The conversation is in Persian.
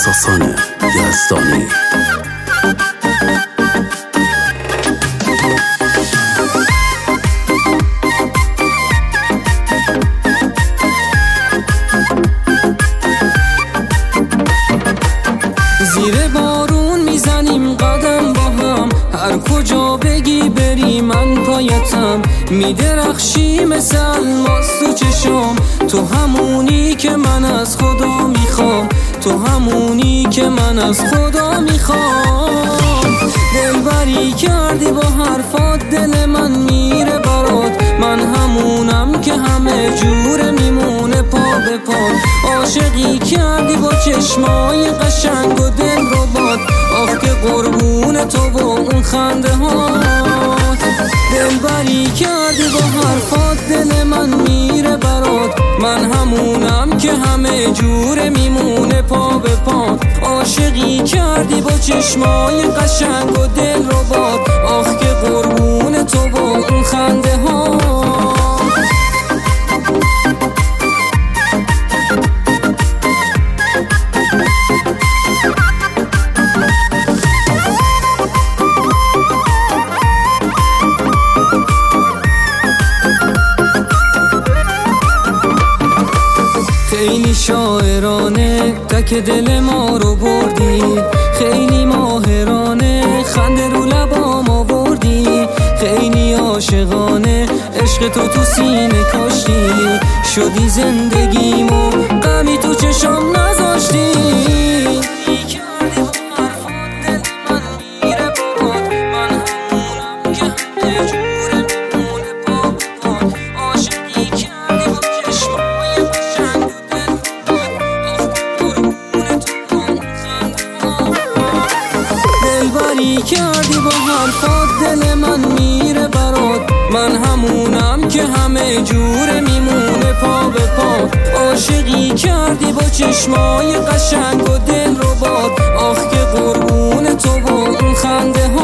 ساسان یزدانی. زیر بارون میزنیم قدم با هم، هر کجا بگی بری من پایتم. میدرخشی مثل الماس تو چشم، تو همونی که من از خدا میخوام، تو همونی که من از خدا میخوام. دلبری کردی با حرفات، دل من میره برات، من همونم که همه جوره میمونه پا به پا. عاشقی کردی با چشمای قشنگ و دل رو باد، آخ که قربون تو و اون خنده هات. دلبری کردی با حرفات، دل من میره برات، من همونم که همه جوره میمونه پا به پا. عاشقی کردی با چشمای قشنگ و دل رو باد، آخ که قربون تو و اون خنده هات. خیلی شاعرانه تک دل ما رو بردی، خیلی ماهرانه خنده رو لبام آوردی. خیلی عاشقانه عشق تو سینه کاشتی، شدی زندگیمو غمی تو چشم نذاشتی. دلبری کردی با حرفات، دل من میره برات، من همونم که همه جوره میمونه پا به پا. عاشقی کردی با چشمای قشنگ و دل رو باد، آخ که قربون تو و اون خنده ها.